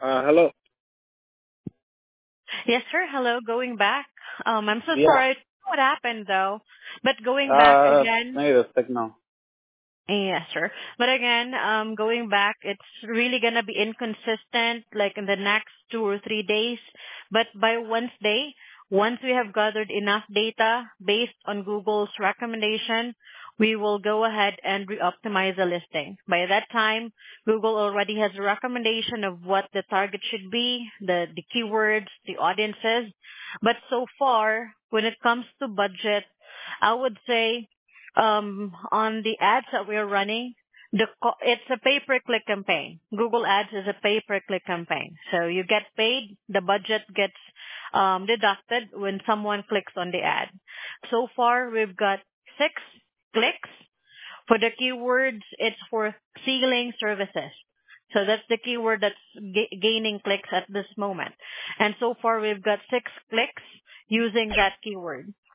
Hello. Yes, sir. Hello. Going back. I'm so Yeah. sorry. I don't know what happened though. But going back again. Maybe the signal. Yes, sir. But again, going back, it's really gonna be inconsistent, like in the next 2 or 3 days. But by Wednesday, once we have gathered enough data based on Google's recommendation, we will go ahead and re-optimize the listing. By that time, Google already has a recommendation of what the target should be, the keywords, the audiences. But so far, when it comes to budget, I would say on the ads that we're running, it's a pay-per-click campaign. Google Ads is a pay-per-click campaign. So you get paid, the budget gets deducted when someone clicks on the ad. So far, we've got 6 clicks. For the keywords, it's for ceiling services. So that's the keyword that's gaining clicks at this moment. And so far, we've got 6 clicks using that keyword.